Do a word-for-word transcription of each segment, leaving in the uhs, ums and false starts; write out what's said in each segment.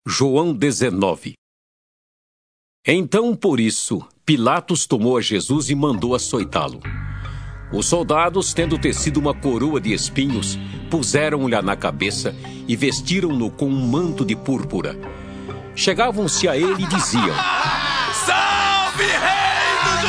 João dezenove. Então, por isso, Pilatos tomou a Jesus e mandou açoitá-lo. Os soldados, tendo tecido uma coroa de espinhos, puseram-lhe na cabeça e vestiram-no com um manto de púrpura. Chegavam-se a ele e diziam: Salve, Rei dos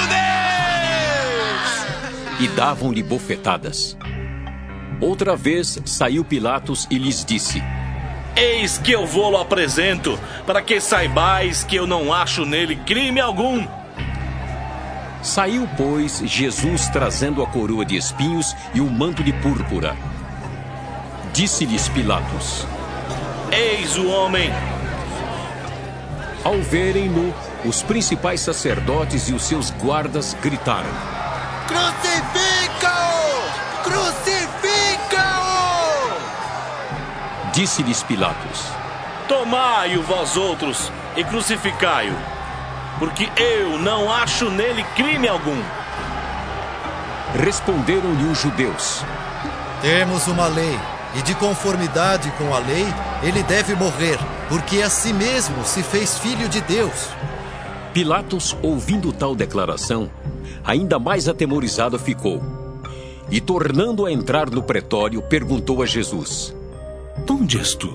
Judeus! E davam-lhe bofetadas. Outra vez saiu Pilatos e lhes disse: Eis que eu vou-lo apresento, para que saibais que eu não acho nele crime algum. Saiu, pois, Jesus trazendo a coroa de espinhos e o manto de púrpura. Disse-lhes Pilatos: Eis o homem. Ao verem-no, os principais sacerdotes e os seus guardas gritaram: Crucifica-o! Crucifica-o! Disse-lhes Pilatos: Tomai-o vós outros e crucificai-o, porque eu não acho nele crime algum. Responderam-lhe os judeus: Temos uma lei, e de conformidade com a lei, ele deve morrer, porque a si mesmo se fez filho de Deus. Pilatos, ouvindo tal declaração, ainda mais atemorizado ficou. E, tornando a entrar no pretório, perguntou a Jesus: De onde és tu?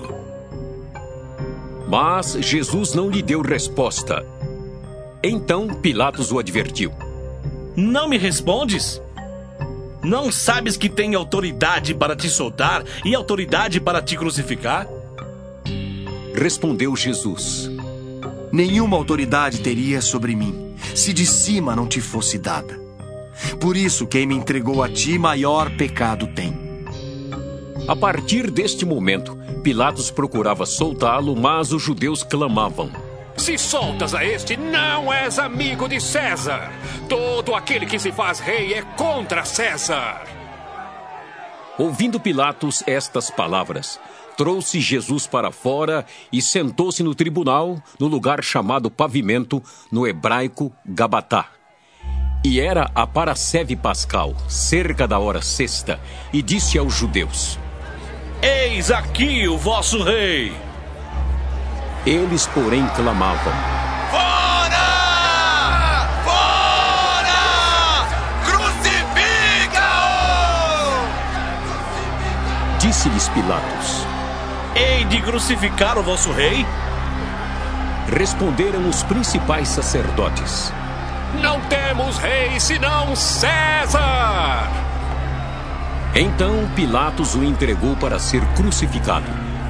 Mas Jesus não lhe deu resposta. Então Pilatos o advertiu: Não me respondes? Não sabes que tenho autoridade para te soltar e autoridade para te crucificar? Respondeu Jesus: Nenhuma autoridade teria sobre mim, se de cima não te fosse dada. Por isso, quem me entregou a ti, maior pecado tem. A partir deste momento, Pilatos procurava soltá-lo, mas os judeus clamavam: Se soltas a este, não és amigo de César. Todo aquele que se faz rei é contra César. Ouvindo Pilatos estas palavras, trouxe Jesus para fora e sentou-se no tribunal, no lugar chamado Pavimento, no hebraico Gabatá. E era a parasceve pascal, cerca da hora sexta, e disse aos judeus: Eis aqui o vosso rei. Eles, porém, clamavam: Fora! Fora! Crucifica-o! Disse-lhes Pilatos: Hei de crucificar o vosso rei? Responderam os principais sacerdotes: Não temos rei senão César! Então Pilatos o entregou para ser crucificado.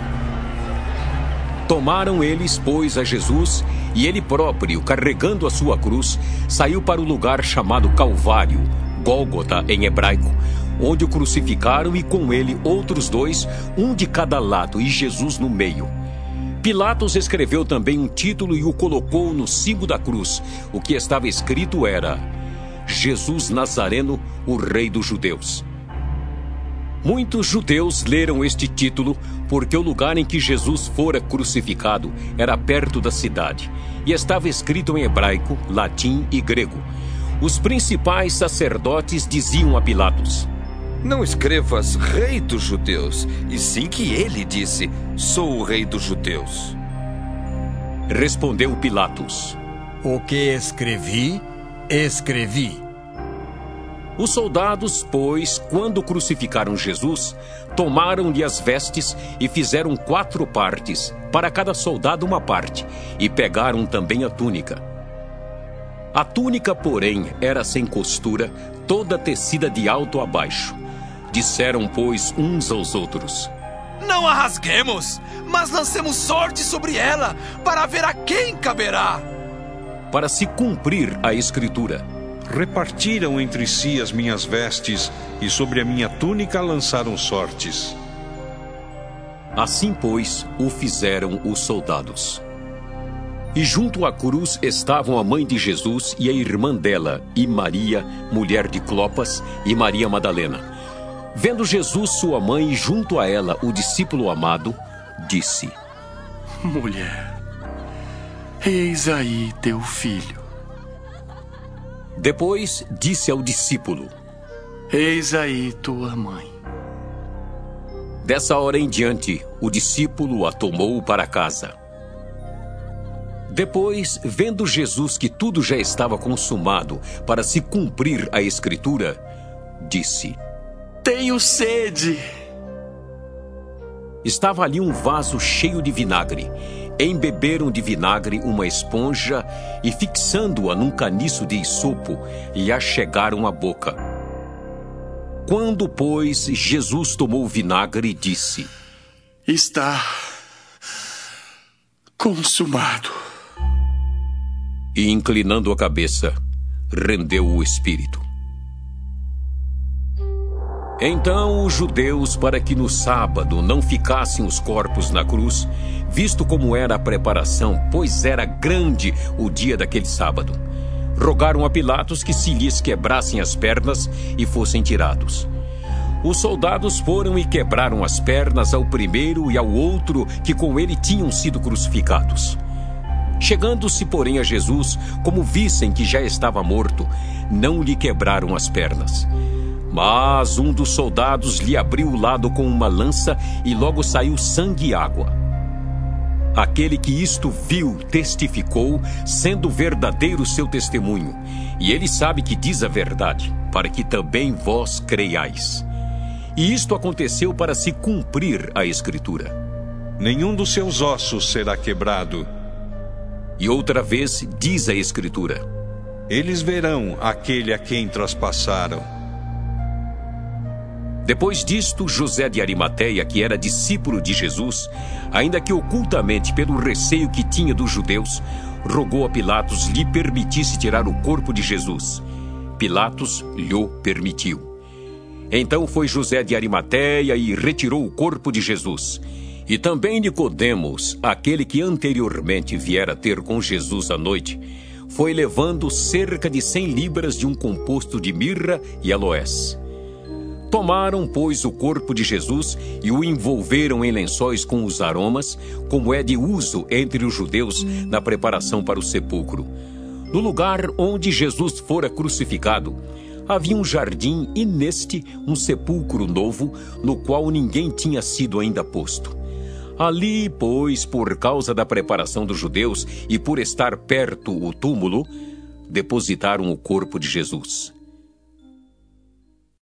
Tomaram eles, pois, a Jesus, e ele próprio, carregando a sua cruz, saiu para o lugar chamado Calvário, Gólgota em hebraico, onde o crucificaram e com ele outros dois, um de cada lado e Jesus no meio. Pilatos escreveu também um título e o colocou no cimo da cruz. O que estava escrito era: Jesus Nazareno, o Rei dos Judeus. Muitos judeus leram este título porque o lugar em que Jesus fora crucificado era perto da cidade e estava escrito em hebraico, latim e grego. Os principais sacerdotes diziam a Pilatos: Não escrevas Rei dos Judeus, e sim que ele disse: Sou o Rei dos Judeus. Respondeu Pilatos: O que escrevi, escrevi. Os soldados, pois, quando crucificaram Jesus, tomaram-lhe as vestes e fizeram quatro partes, para cada soldado uma parte, e pegaram também a túnica. A túnica, porém, era sem costura, toda tecida de alto a baixo. Disseram, pois, uns aos outros: Não a rasguemos, mas lancemos sorte sobre ela, para ver a quem caberá. Para se cumprir a escritura: Repartiram entre si as minhas vestes, e sobre a minha túnica lançaram sortes. Assim, pois, o fizeram os soldados. E junto à cruz estavam a mãe de Jesus e a irmã dela, e Maria, mulher de Clopas, e Maria Madalena. Vendo Jesus sua mãe e junto a ela o discípulo amado, disse: Mulher, eis aí teu filho. Depois disse ao discípulo: Eis aí tua mãe. Dessa hora em diante, o discípulo a tomou para casa. Depois, vendo Jesus que tudo já estava consumado para se cumprir a Escritura, disse: Tenho sede. Estava ali um vaso cheio de vinagre. Embeberam de vinagre uma esponja e, fixando-a num caniço de isopo, lhe achegaram a boca. Quando, pois, Jesus tomou o vinagre, disse: Está consumado. E, inclinando a cabeça, rendeu o espírito. Então os judeus, para que no sábado não ficassem os corpos na cruz, visto como era a preparação, pois era grande o dia daquele sábado, rogaram a Pilatos que se lhes quebrassem as pernas e fossem tirados. Os soldados foram e quebraram as pernas ao primeiro e ao outro que com ele tinham sido crucificados. Chegando-se, porém, a Jesus, como vissem que já estava morto, não lhe quebraram as pernas. Mas um dos soldados lhe abriu o lado com uma lança e logo saiu sangue e água. Aquele que isto viu testificou, sendo verdadeiro o seu testemunho, e ele sabe que diz a verdade, para que também vós creiais. E isto aconteceu para se cumprir a Escritura. Nenhum dos seus ossos será quebrado. E outra vez diz a Escritura: Eles verão aquele a quem traspassaram. Depois disto, José de Arimateia, que era discípulo de Jesus, ainda que ocultamente pelo receio que tinha dos judeus, rogou a Pilatos lhe permitisse tirar o corpo de Jesus. Pilatos lhe permitiu. Então foi José de Arimateia e retirou o corpo de Jesus. E também Nicodemos, aquele que anteriormente viera ter com Jesus à noite, foi levando cerca de cem libras de um composto de mirra e aloés. Tomaram, pois, o corpo de Jesus e o envolveram em lençóis com os aromas, como é de uso entre os judeus na preparação para o sepulcro. No lugar onde Jesus fora crucificado, havia um jardim e neste um sepulcro novo, no qual ninguém tinha sido ainda posto. Ali, pois, por causa da preparação dos judeus e por estar perto o túmulo, depositaram o corpo de Jesus.